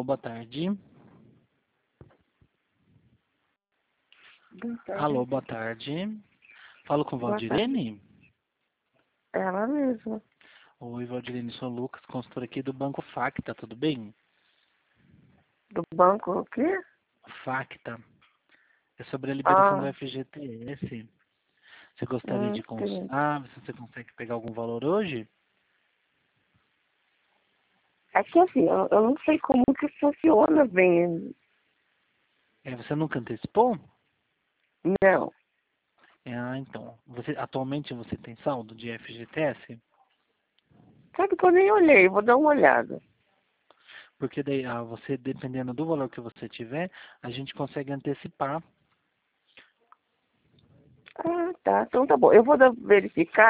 Alô, boa tarde. Boa tarde. Alô, boa tarde. Falo com Boa Valdirene? Ela mesma. Oi, Valdirene, sou o Lucas, consultor aqui do Banco Facta, tudo bem? Do banco o quê? Facta. É sobre a liberação do Ah, FGTS. Você gostaria de sim. consultar? Se você consegue pegar algum valor hoje? É que assim, eu não sei como que funciona bem. Você nunca antecipou? Não. Então. Atualmente você tem saldo de FGTS? Sabe que eu nem olhei, vou dar uma olhada. Porque daí, você, dependendo do valor que você tiver, a gente consegue antecipar. Ah, tá. Então tá bom. Eu vou verificar.